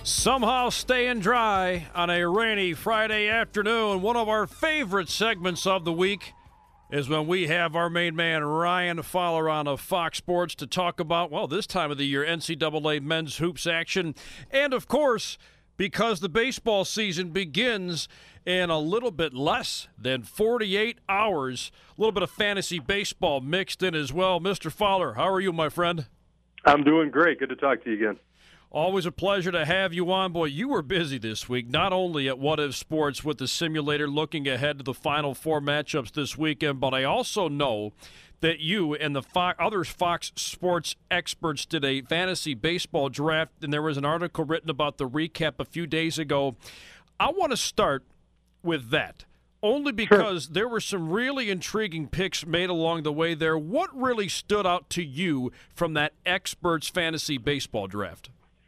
Somehow staying dry on a rainy Friday afternoon. One of our favorite segments of the week is when we have our main man, Ryan Fowler, on of Fox Sports to talk about, well, this time of the year, NCAA men's hoops action. And, of course, because the baseball season begins in a little bit less than 48 hours, a little bit of fantasy baseball mixed in as well. Mr. Fowler, how are you, my friend? I'm doing great. Good to talk to you again. Always a pleasure to have you on. Boy, you were busy this week, not only at What If Sports with the simulator looking ahead to the Final Four matchups this weekend, but I also know that you and the other Fox Sports experts did a fantasy baseball draft, and there was an article written about the recap a few days ago. I want to start with that, only because there were some really intriguing picks made along the way there. What really stood out to you from that experts fantasy baseball draft?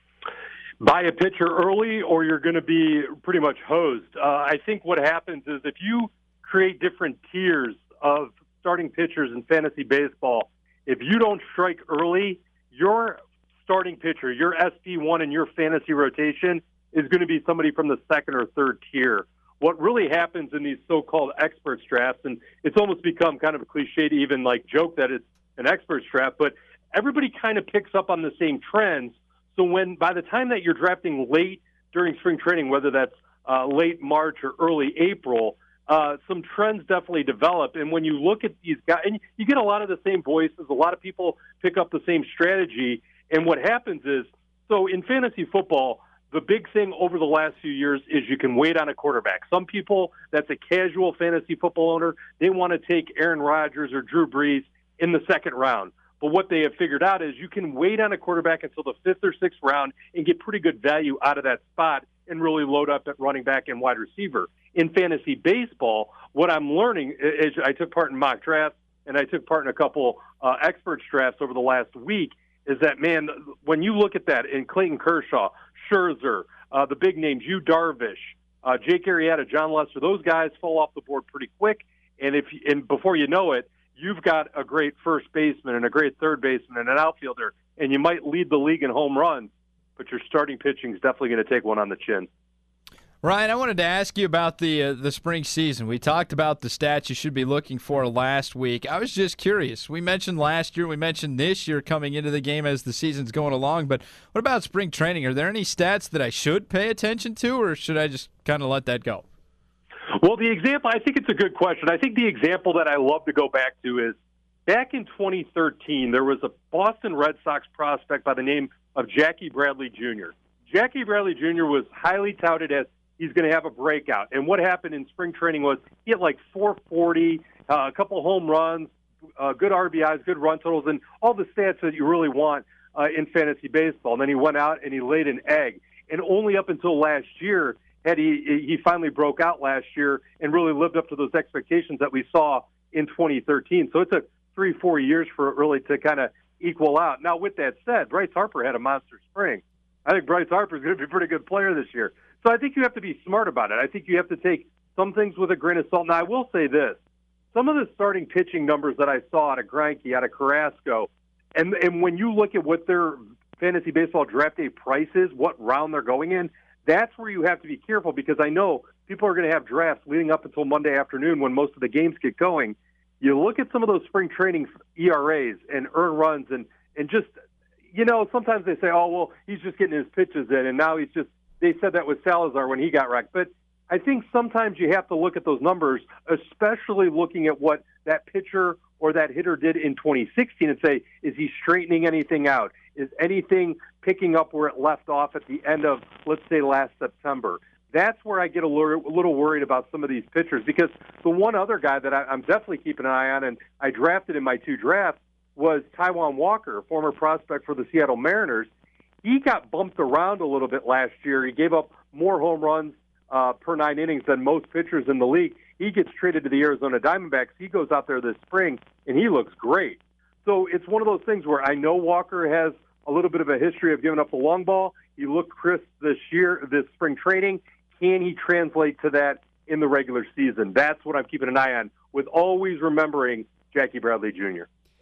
Buy a pitcher early or you're going to be pretty much hosed. I think what happens is if you create different tiers of starting pitchers in fantasy baseball, if you don't strike early, your starting pitcher, your SP1 in your fantasy rotation is going to be somebody from the second or third tier. What really happens in these so-called experts drafts, and it's almost become kind of a cliche to even like joke that it's an experts draft, but everybody kind of picks up on the same trends. So by the time that you're drafting late during spring training, whether that's late March or early April, some trends definitely develop. And when you look at these guys, and you get a lot of the same voices, a lot of people pick up the same strategy. And what happens is, so in fantasy football, the big thing over the last few years is you can wait on a quarterback. Some people, that's a casual fantasy football owner, they want to take Aaron Rodgers or Drew Brees in the second round. But what they have figured out is you can wait on a quarterback until the fifth or sixth round and get pretty good value out of that spot and really load up at running back and wide receiver. In fantasy baseball, what I'm learning is I took part in mock drafts and I took part in a couple experts drafts over the last week, is that, man, when you look at that in Clayton Kershaw, Scherzer, the big names, Yu Darvish, Jake Arrieta, John Lester, those guys fall off the board pretty quick. And before you know it, you've got a great first baseman and a great third baseman and an outfielder, and you might lead the league in home runs, but your starting pitching is definitely going to take one on the chin. Ryan, I wanted to ask you about the spring season. We talked about the stats you should be looking for last week. I was just curious. We mentioned last year, we mentioned this year coming into the game as the season's going along, but what about spring training? Are there any stats that I should pay attention to, or should I just kind of let that go? Well, the example, I think it's a good question. I think the example that I love to go back to is back in 2013, there was a Boston Red Sox prospect by the name of Jackie Bradley Jr. Jackie Bradley Jr. was highly touted as he's going to have a breakout. And what happened in spring training was he had like 440, a couple home runs, good RBIs, good run totals, and all the stats that you really want in fantasy baseball. And then he went out and he laid an egg. And only up until last year had he finally broke out last year and really lived up to those expectations that we saw in 2013. So it took 3-4 years for it really to kind of equal out. Now, with that said, Bryce Harper had a monster spring. I think Bryce Harper is going to be a pretty good player this year. So I think you have to be smart about it. I think you have to take some things with a grain of salt. Now, I will say this. Some of the starting pitching numbers that I saw out of Greinke, out of Carrasco, and when you look at what their fantasy baseball draft day price is, what round they're going in, that's where you have to be careful, because I know people are going to have drafts leading up until Monday afternoon when most of the games get going. You look at some of those spring training ERAs and earned runs and just, you know, sometimes they say, oh, well, he's just getting his pitches in, and now they said that with Salazar when he got wrecked. But I think sometimes you have to look at those numbers, especially looking at what that pitcher or that hitter did in 2016 and say, is he straightening anything out? Is anything picking up where it left off at the end of, let's say, last September? That's where I get a little worried about some of these pitchers, because the one other guy that I'm definitely keeping an eye on, and I drafted in my 2 drafts, was Taijuan Walker, former prospect for the Seattle Mariners. He got bumped around a little bit last year. He gave up more home runs per 9 innings than most pitchers in the league. He gets traded to the Arizona Diamondbacks. He goes out there this spring, and he looks great. So it's one of those things where I know Walker has a little bit of a history of giving up the long ball. He looked crisp this spring training. Can he translate to that in the regular season? That's what I'm keeping an eye on, with always remembering Jackie Bradley Jr.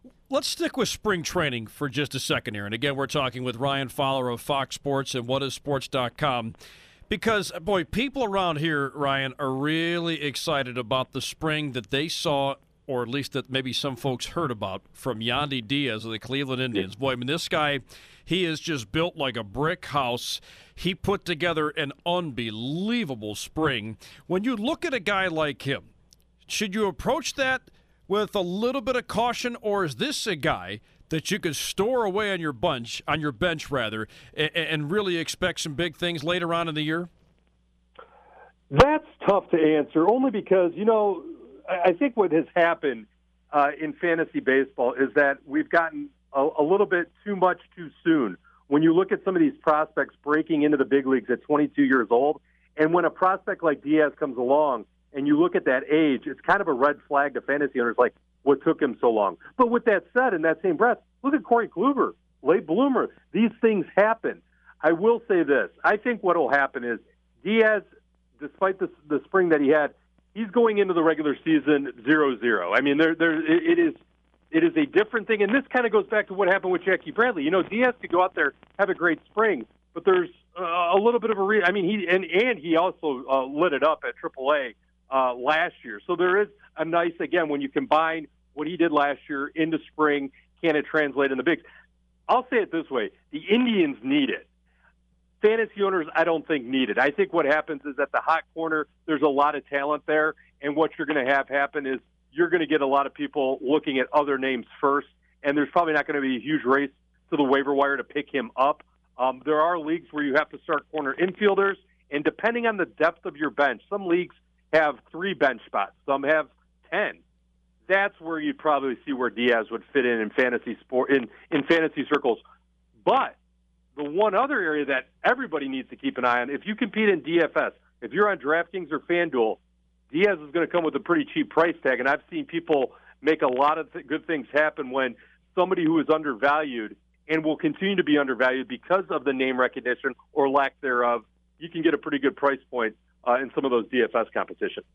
Let's stick with spring training for just a second here. And again, we're talking with Ryan Fowler of Fox Sports and whatissports.com. Because, boy, people around here, Ryan, are really excited about the spring that they saw, or at least that maybe some folks heard about, from Yandy Diaz of the Cleveland Indians. Boy, I mean, this guy, he is just built like a brick house. He put together an unbelievable spring. When you look at a guy like him, should you approach that with a little bit of caution, or is this a guy that you could store away on your bench, and really expect some big things later on in the year? That's tough to answer, only because, I think what has happened in fantasy baseball is that we've gotten a little bit too much too soon. When you look at some of these prospects breaking into the big leagues at 22 years old, and when a prospect like Diaz comes along and you look at that age, it's kind of a red flag to fantasy owners, like, what took him so long? But with that said, in that same breath, look at Corey Kluber, late bloomer. These things happen. I will say this. I think what will happen is Diaz, despite the spring that he had, he's going into the regular season 0-0. I mean, it is a different thing, and this kind of goes back to what happened with Jackie Bradley. Diaz could go out there, have a great spring, but there's a little bit of he also lit it up at AAA last year. So there is a nice, again, when you combine what he did last year into spring, can it translate in the bigs? I'll say it this way. The Indians need it. Fantasy owners, I don't think, need it. I think what happens is at the hot corner, there's a lot of talent there, and what you're going to have happen is you're going to get a lot of people looking at other names first, and there's probably not going to be a huge race to the waiver wire to pick him up. There are leagues where you have to start corner infielders, and depending on the depth of your bench, some leagues have 3 bench spots, some have 10. That's where you'd probably see where Diaz would fit in fantasy sport in fantasy circles. But the one other area that everybody needs to keep an eye on, if you compete in DFS, if you're on DraftKings or FanDuel, Diaz is going to come with a pretty cheap price tag, and I've seen people make a lot of good things happen when somebody who is undervalued and will continue to be undervalued because of the name recognition or lack thereof, you can get a pretty good price point in some of those DFS competitions.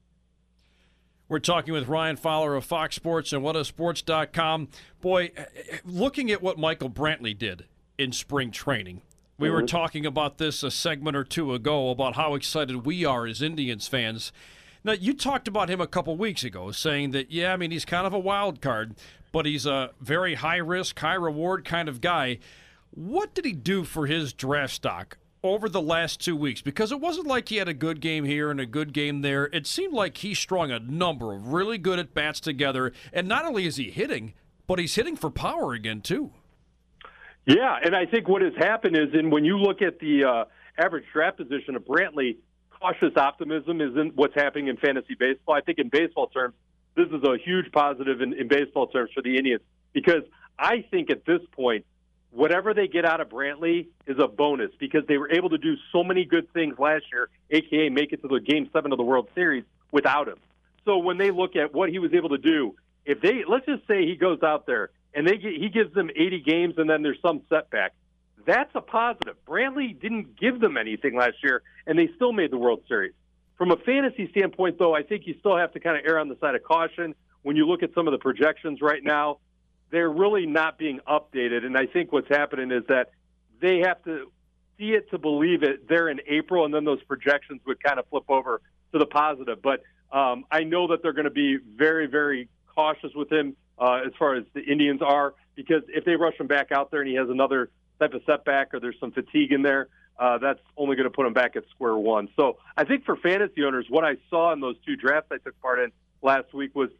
We're talking with Ryan Fowler of Fox Sports and whatissports.com. Boy, looking at what Michael Brantley did in spring training, we were talking about this a segment or two ago about how excited we are as Indians fans. Now, you talked about him a couple weeks ago, saying that, he's kind of a wild card, but he's a very high-risk, high-reward kind of guy. What did he do for his draft stock over the last 2 weeks? Because it wasn't like he had a good game here and a good game there. It seemed like he strung a number of really good at-bats together, and not only is he hitting, but he's hitting for power again, too. Yeah, and I think what has happened is, when you look at the average draft position of Brantley, cautious optimism is in what's happening in fantasy baseball. I think in baseball terms, this is a huge positive in baseball terms for the Indians, because I think at this point, whatever they get out of Brantley is a bonus, because they were able to do so many good things last year, a.k.a. make it to the Game 7 of the World Series without him. So when they look at what he was able to do, let's just say he goes out there and he gives them 80 games and then there's some setback, that's a positive. Brantley didn't give them anything last year, and they still made the World Series. From a fantasy standpoint, though, I think you still have to kind of err on the side of caution. When you look at some of the projections right now, they're really not being updated, and I think what's happening is that they have to see it to believe it. They're in April, and then those projections would kind of flip over to the positive. But I know that they're going to be very, very cautious with him as far as the Indians are, because if they rush him back out there and he has another type of setback or there's some fatigue in there, that's only going to put him back at square one. So I think for fantasy owners, what I saw in those 2 drafts I took part in last week was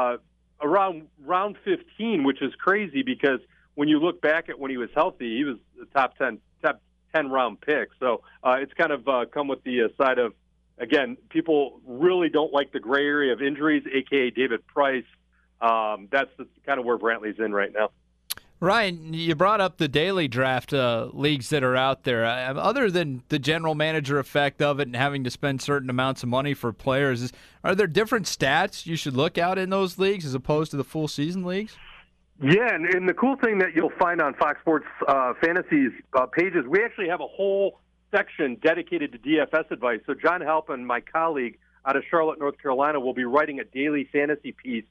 around round 15, which is crazy because when you look back at when he was healthy, he was a top 10 round pick. So it's kind of come with the side of, again, people really don't like the gray area of injuries, a.k.a. David Price. That's kind of where Brantley's in right now. Ryan, you brought up the daily draft leagues that are out there. Other than the general manager effect of it and having to spend certain amounts of money for players, are there different stats you should look out in those leagues as opposed to the full season leagues? Yeah, and the cool thing that you'll find on Fox Sports Fantasy's pages, we actually have a whole section dedicated to DFS advice. So John Halpin, my colleague out of Charlotte, North Carolina, will be writing a daily fantasy piece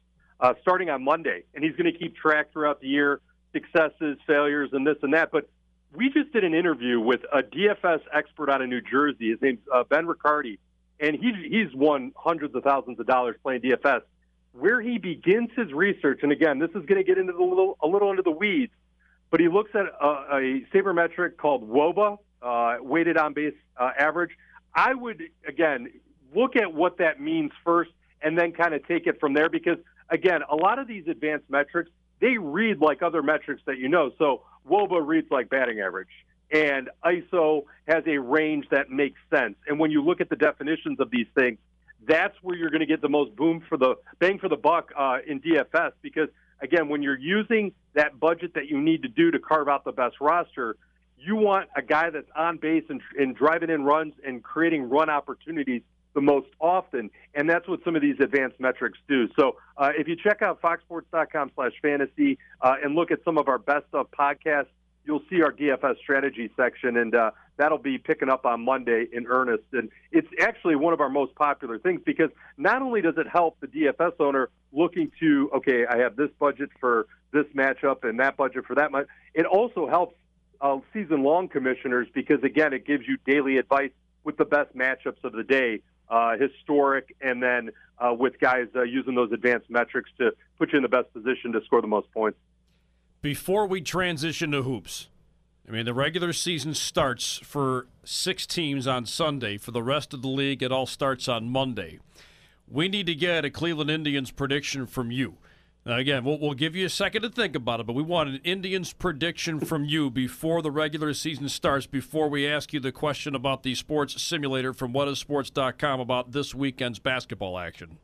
starting on Monday, and he's going to keep track throughout the year, successes, failures, and this and that. But we just did an interview with a DFS expert out of New Jersey. His name's Ben Riccardi, and he's won hundreds of thousands of dollars playing DFS. Where he begins his research, and again, this is going to get into a little into the weeds, but he looks at a sabermetric called WOBA, weighted on base average. I would, again, look at what that means first and then kind of take it from there because, again, a lot of these advanced metrics, they read like other metrics that you know. So WOBA reads like batting average, and ISO has a range that makes sense. And when you look at the definitions of these things, that's where you're going to get the most bang for the buck in DFS because, again, when you're using that budget that you need to do to carve out the best roster, you want a guy that's on base and driving in runs and creating run opportunities the most often, and that's what some of these advanced metrics do. So if you check out foxsports.com/fantasy and look at some of our best of podcasts, you'll see our DFS strategy section, and that'll be picking up on Monday in earnest. And it's actually one of our most popular things because not only does it help the DFS owner looking to, okay, I have this budget for this matchup and that budget for that much, it also helps season-long commissioners because, again, it gives you daily advice with the best matchups of the day, historic, and then with guys using those advanced metrics to put you in the best position to score the most points. Before we transition to hoops, I mean, the regular season starts for 6 teams on Sunday. For the rest of the league, it all starts on Monday. We need to get a Cleveland Indians prediction from you. Now, again, we'll give you a second to think about it, but we want an Indians prediction from you before the regular season starts, before we ask you the question about the sports simulator from whatissports.com about this weekend's basketball action.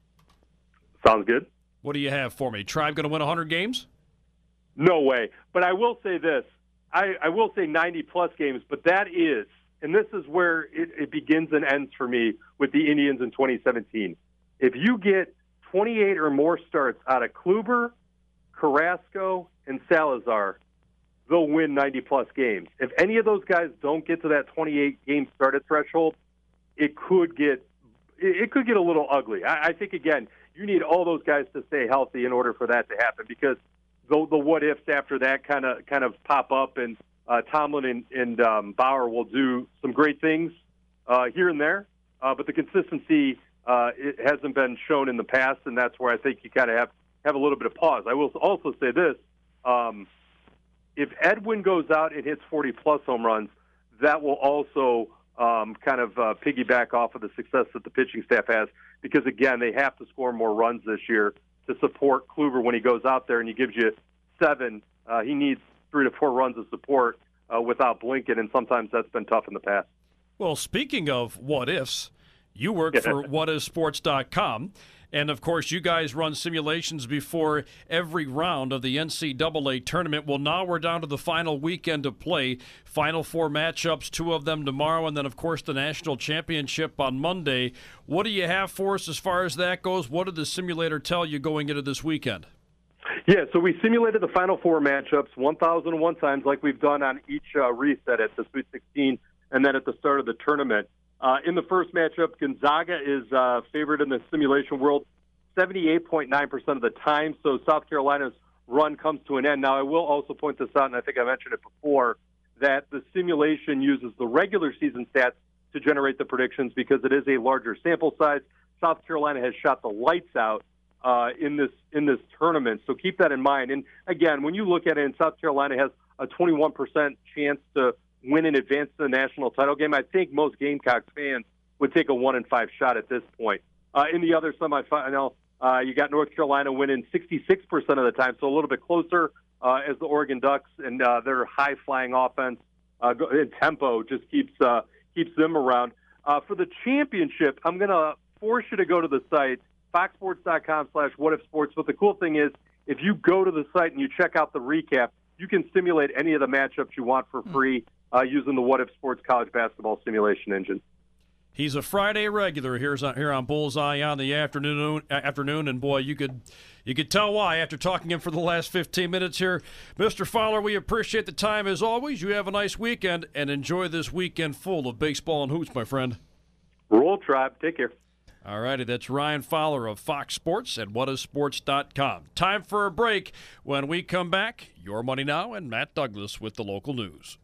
Sounds good. What do you have for me? Tribe going to win 100 games? No way. But I will say this. I will say 90-plus games, but that is, and this is where it begins and ends for me with the Indians in 2017. If you get 28 or more starts out of Kluber, Carrasco, and Salazar, they'll win 90-plus games. If any of those guys don't get to that 28-game started threshold, it could get a little ugly. I think, again, you need all those guys to stay healthy in order for that to happen because the what-ifs after that kind of pop up, and Tomlin and Bauer will do some great things here and there, but the consistency it hasn't been shown in the past, and that's where I think you kind of have a little bit of pause. I will also say this. If Edwin goes out and hits 40-plus home runs, that will also kind of piggyback off of the success that the pitching staff has because, again, they have to score more runs this year to support Kluber when he goes out there and he gives you 7. He needs 3 to 4 runs of support without blinking, and sometimes that's been tough in the past. Well, speaking of what-ifs, you work for whatissports.com, and, of course, you guys run simulations before every round of the NCAA tournament. Well, now we're down to the final weekend of play. Final 4 matchups, 2 of them tomorrow, and then, of course, the national championship on Monday. What do you have for us as far as that goes? What did the simulator tell you going into this weekend? Yeah, so we simulated the Final 4 matchups 1,001 times like we've done on each reset at the Sweet 16 and then at the start of the tournament. In the first matchup, Gonzaga is favored in the simulation world 78.9% of the time, so South Carolina's run comes to an end. Now, I will also point this out, and I think I mentioned it before, that the simulation uses the regular season stats to generate the predictions because it is a larger sample size. South Carolina has shot the lights out in this tournament, so keep that in mind. And, again, when you look at it, and South Carolina has a 21% chance to win and advance to the national title game, I think most Gamecocks fans would take a 1-5 shot at this point. In the other semifinal, you got North Carolina winning 66% of the time, so a little bit closer as the Oregon Ducks and their high-flying offense and tempo just keeps them around. For the championship, I'm going to force you to go to the site, foxsports.com/whatifsports. But the cool thing is, if you go to the site and you check out the recap, you can simulate any of the matchups you want for free using the What If Sports College Basketball Simulation Engine. He's a Friday regular here on Bullseye on the afternoon, and boy, you could tell why after talking to him for the last 15 minutes here. Mr. Fowler, we appreciate the time as always. You have a nice weekend, and enjoy this weekend full of baseball and hoops, my friend. Roll, Tribe. Take care. All righty, that's Ryan Fowler of Fox Sports and whatisports.com. Time for a break. When we come back, Your Money Now and Matt Douglas with the local news.